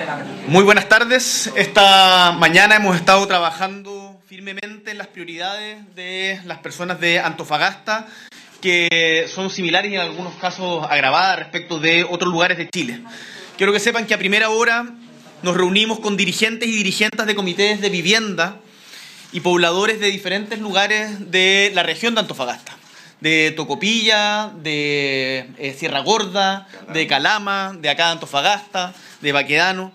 Muy buenas tardes. Esta mañana hemos estado trabajando firmemente en las prioridades de las personas de Antofagasta, que son similares y en algunos casos agravadas respecto de otros lugares de Chile. Quiero que sepan que a primera hora nos reunimos con dirigentes y dirigentes de comités de vivienda y pobladores de diferentes lugares de la región de Antofagasta, de Tocopilla, de Sierra Gorda, de Calama, de acá de Antofagasta, de Baquedano.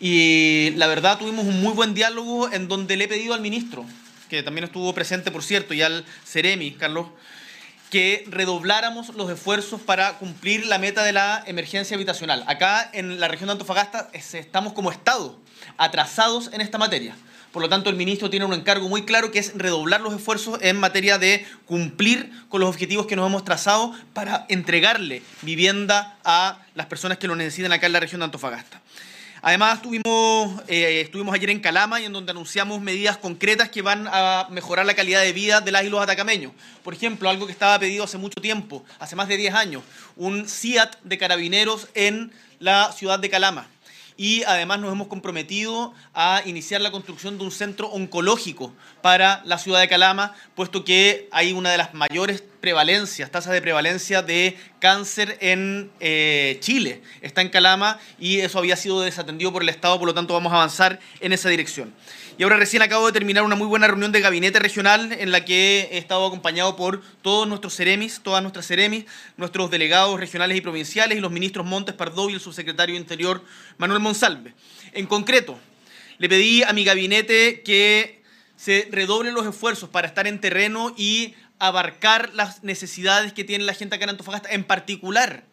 Y la verdad tuvimos un muy buen diálogo en donde le he pedido al ministro, que también estuvo presente por cierto, y al Ceremi, Carlos, que redobláramos los esfuerzos para cumplir la meta de la emergencia habitacional. Acá en la región de Antofagasta estamos como Estado atrasados en esta materia. Por lo tanto, el ministro tiene un encargo muy claro que es redoblar los esfuerzos en materia de cumplir con los objetivos que nos hemos trazado para entregarle vivienda a las personas que lo necesitan acá en la región de Antofagasta. Además, estuvimos ayer en Calama y en donde anunciamos medidas concretas que van a mejorar la calidad de vida de las y los atacameños. Por ejemplo, algo que estaba pedido hace mucho tiempo, hace más de 10 años, un CIAT de carabineros en la ciudad de Calama. Y además nos hemos comprometido a iniciar la construcción de un centro oncológico para la ciudad de Calama, puesto que hay una de las mayores tasas de prevalencia de cáncer en Chile. Está en Calama y eso había sido desatendido por el Estado, por lo tanto vamos a avanzar en esa dirección. Y ahora recién acabo de terminar una muy buena reunión de gabinete regional en la que he estado acompañado por todos nuestros seremis, todas nuestras seremis, nuestros delegados regionales y provinciales y los ministros Montes Pardo y el subsecretario de Interior Manuel Monsalve. En concreto, le pedí a mi gabinete que se redoblen los esfuerzos para estar en terreno y abarcar las necesidades que tiene la gente acá en Antofagasta, en particular,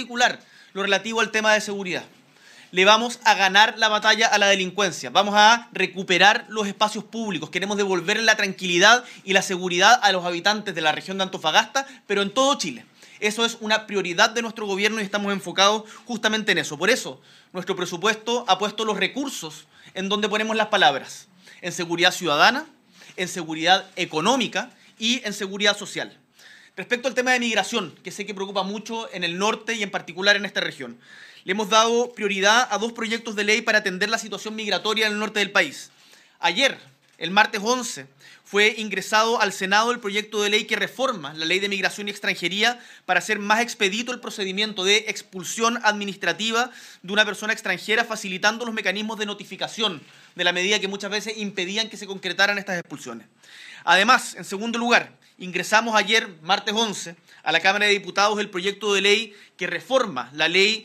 lo relativo al tema de seguridad. Le vamos a ganar la batalla a la delincuencia, vamos a recuperar los espacios públicos, queremos devolver la tranquilidad y la seguridad a los habitantes de la región de Antofagasta, pero en todo Chile. Eso es una prioridad de nuestro gobierno y estamos enfocados justamente en eso. Por eso, nuestro presupuesto ha puesto los recursos en donde ponemos las palabras, en seguridad ciudadana, en seguridad económica y en seguridad social. Respecto al tema de migración, que sé que preocupa mucho en el norte y en particular en esta región, le hemos dado prioridad a 2 proyectos de ley para atender la situación migratoria en el norte del país. Ayer, el martes 11, fue ingresado al Senado el proyecto de ley que reforma la Ley de Migración y Extranjería para hacer más expedito el procedimiento de expulsión administrativa de una persona extranjera, facilitando los mecanismos de notificación de la medida que muchas veces impedían que se concretaran estas expulsiones. Además, en segundo lugar, ingresamos ayer, martes 11, a la Cámara de Diputados el proyecto de ley que reforma la Ley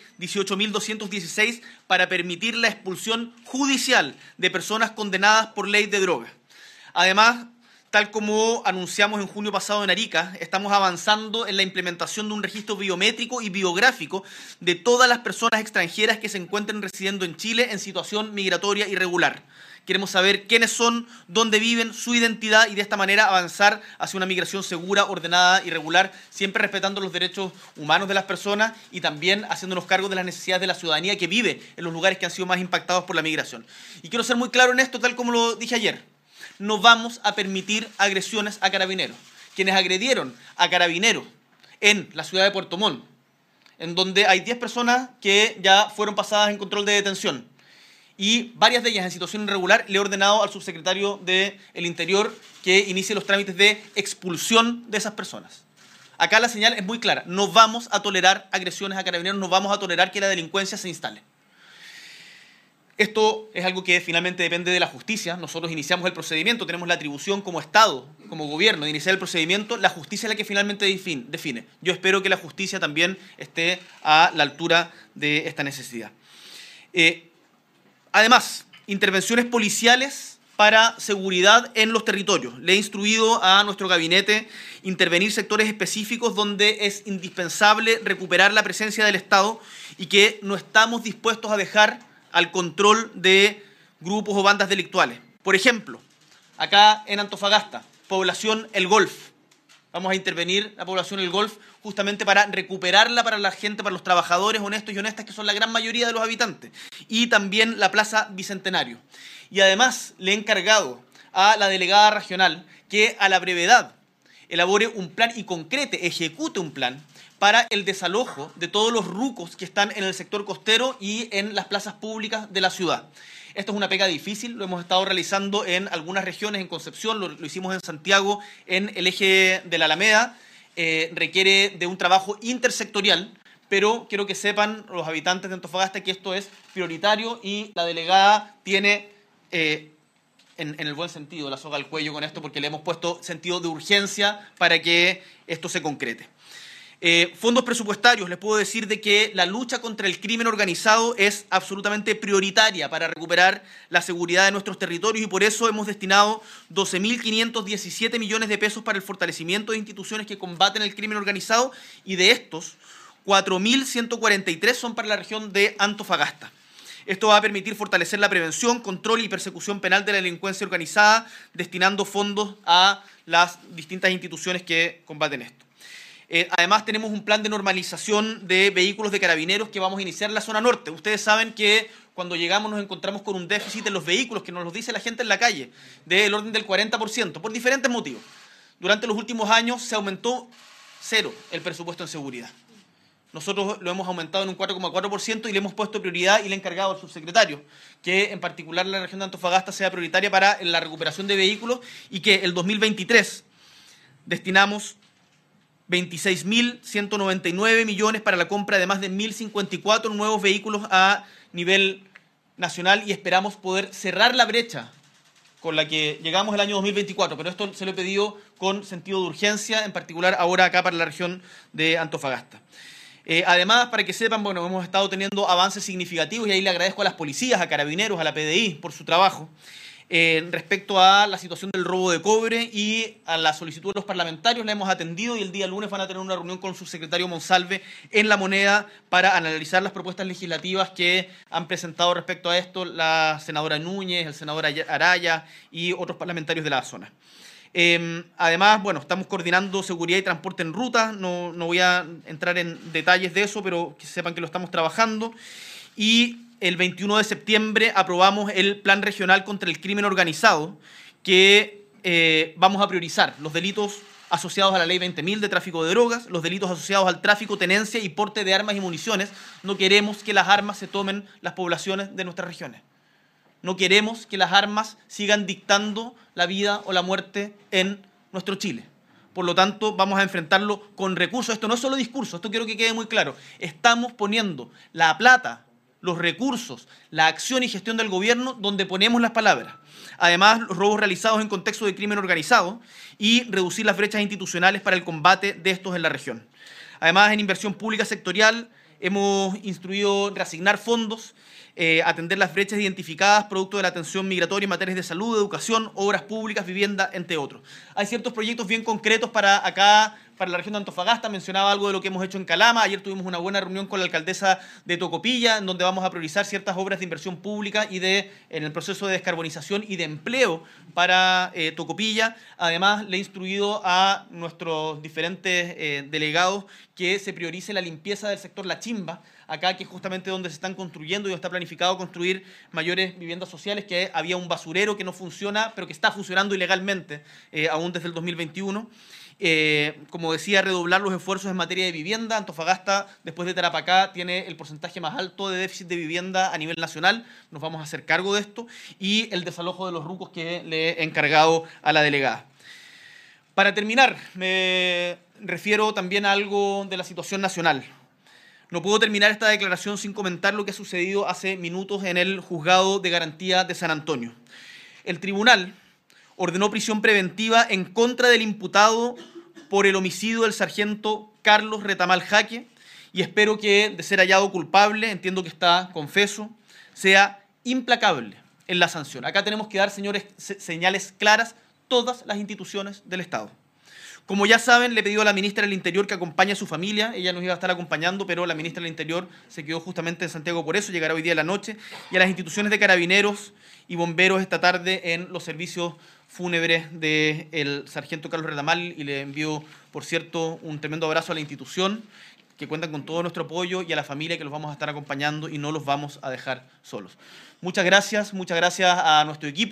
18.216 para permitir la expulsión judicial de personas condenadas por ley de drogas. Además, tal como anunciamos en junio pasado en Arica, estamos avanzando en la implementación de un registro biométrico y biográfico de todas las personas extranjeras que se encuentren residiendo en Chile en situación migratoria irregular. Queremos saber quiénes son, dónde viven, su identidad y de esta manera avanzar hacia una migración segura, ordenada y regular, siempre respetando los derechos humanos de las personas y también haciéndonos cargo de las necesidades de la ciudadanía que vive en los lugares que han sido más impactados por la migración. Y quiero ser muy claro en esto, tal como lo dije ayer. No vamos a permitir agresiones a carabineros. Quienes agredieron a carabineros en la ciudad de Puerto Montt, en donde hay 10 personas que ya fueron pasadas en control de detención, y varias de ellas en situación irregular, le he ordenado al subsecretario del Interior que inicie los trámites de expulsión de esas personas. Acá la señal es muy clara, no vamos a tolerar agresiones a carabineros, no vamos a tolerar que la delincuencia se instale. Esto es algo que finalmente depende de la justicia, nosotros iniciamos el procedimiento, tenemos la atribución como Estado, como gobierno, de iniciar el procedimiento, la justicia es la que finalmente define. Yo espero que la justicia también esté a la altura de esta necesidad. Además, intervenciones policiales para seguridad en los territorios. Le he instruido a nuestro gabinete intervenir sectores específicos donde es indispensable recuperar la presencia del Estado y que no estamos dispuestos a dejar al control de grupos o bandas delictuales. Por ejemplo, acá en Antofagasta, población El Golf. Vamos a intervenir la población El Golf justamente para recuperarla para la gente, para los trabajadores honestos y honestas, que son la gran mayoría de los habitantes. Y también la Plaza Bicentenario. Y además le he encargado a la delegada regional que a la brevedad elabore un plan y concrete, ejecute un plan para el desalojo de todos los rucos que están en el sector costero y en las plazas públicas de la ciudad. Esto es una pega difícil, lo hemos estado realizando en algunas regiones, en Concepción, lo hicimos en Santiago, en el eje de la Alameda. Requiere de un trabajo intersectorial, pero quiero que sepan los habitantes de Antofagasta que esto es prioritario y la delegada tiene, en el buen sentido, la soga al cuello con esto porque le hemos puesto sentido de urgencia para que esto se concrete. Fondos presupuestarios, les puedo decir de que la lucha contra el crimen organizado es absolutamente prioritaria para recuperar la seguridad de nuestros territorios y por eso hemos destinado 12.517 millones de pesos para el fortalecimiento de instituciones que combaten el crimen organizado y de estos, 4.143 son para la región de Antofagasta. Esto va a permitir fortalecer la prevención, control y persecución penal de la delincuencia organizada, destinando fondos a las distintas instituciones que combaten esto. Además, tenemos un plan de normalización de vehículos de carabineros que vamos a iniciar en la zona norte. Ustedes saben que cuando llegamos nos encontramos con un déficit en los vehículos, que nos lo dice la gente en la calle, del orden del 40%, por diferentes motivos. Durante los últimos años se aumentó cero el presupuesto en seguridad. Nosotros lo hemos aumentado en un 4,4% y le hemos puesto prioridad y le he encargado al subsecretario que en particular la región de Antofagasta sea prioritaria para la recuperación de vehículos y que el 2023 destinamos 26.199 millones para la compra de más de 1.054 nuevos vehículos a nivel nacional y esperamos poder cerrar la brecha con la que llegamos el año 2024, pero esto se lo he pedido con sentido de urgencia, en particular ahora acá para la región de Antofagasta. Además, para que sepan, bueno, hemos estado teniendo avances significativos y ahí le agradezco a las policías, a Carabineros, a la PDI por su trabajo. Respecto a la situación del robo de cobre y a la solicitud de los parlamentarios la hemos atendido y el día lunes van a tener una reunión con el subsecretario Monsalve en La Moneda para analizar las propuestas legislativas que han presentado respecto a esto la senadora Núñez, el senador Araya y otros parlamentarios de la zona. Además, bueno, estamos coordinando seguridad y transporte en ruta, no voy a entrar en detalles de eso, pero que sepan que lo estamos trabajando. Y el 21 de septiembre aprobamos el Plan Regional contra el Crimen Organizado, que vamos a priorizar los delitos asociados a la Ley 20.000 de tráfico de drogas, los delitos asociados al tráfico, tenencia y porte de armas y municiones. No queremos que las armas se tomen las poblaciones de nuestras regiones. No queremos que las armas sigan dictando la vida o la muerte en nuestro Chile. Por lo tanto, vamos a enfrentarlo con recursos. Esto no es solo discurso, esto quiero que quede muy claro. Estamos poniendo la plata, los recursos, la acción y gestión del gobierno donde ponemos las palabras. Además, los robos realizados en contexto de crimen organizado y reducir las brechas institucionales para el combate de estos en la región. Además, en inversión pública sectorial hemos instruido reasignar fondos, atender las brechas identificadas producto de la atención migratoria en materias de salud, educación, obras públicas, vivienda, entre otros. Hay ciertos proyectos bien concretos para acá, para la región de Antofagasta. Mencionaba algo de lo que hemos hecho en Calama. Ayer tuvimos una buena reunión con la alcaldesa de Tocopilla, en donde vamos a priorizar ciertas obras de inversión pública y en el proceso de descarbonización y de empleo para Tocopilla. Además, le he instruido a nuestros diferentes delegados que se priorice la limpieza del sector La Chimba, acá que es justamente donde se están construyendo y donde está planificado construir mayores viviendas sociales, que había un basurero que no funciona, pero que está funcionando ilegalmente aún desde el 2021. Como decía, redoblar los esfuerzos en materia de vivienda. Antofagasta, después de Tarapacá, tiene el porcentaje más alto de déficit de vivienda a nivel nacional. Nos vamos a hacer cargo de esto. Y el desalojo de los rucos que le he encargado a la delegada. Para terminar, me refiero también a algo de la situación nacional. No puedo terminar esta declaración sin comentar lo que ha sucedido hace minutos en el Juzgado de Garantía de San Antonio. El tribunal ordenó prisión preventiva en contra del imputado por el homicidio del sargento Carlos Retamal Jaque y espero que, de ser hallado culpable, entiendo que está confeso, sea implacable en la sanción. Acá tenemos que dar, señores, señales claras todas las instituciones del Estado. Como ya saben, le he pedido a la ministra del Interior que acompañe a su familia. Ella nos iba a estar acompañando, pero la ministra del Interior se quedó justamente en Santiago por eso, llegará hoy día a la noche. Y a las instituciones de carabineros y bomberos esta tarde en los servicios fúnebres del sargento Carlos Retamal. Y le envío, por cierto, un tremendo abrazo a la institución, que cuentan con todo nuestro apoyo, y a la familia que los vamos a estar acompañando y no los vamos a dejar solos. Muchas gracias a nuestro equipo.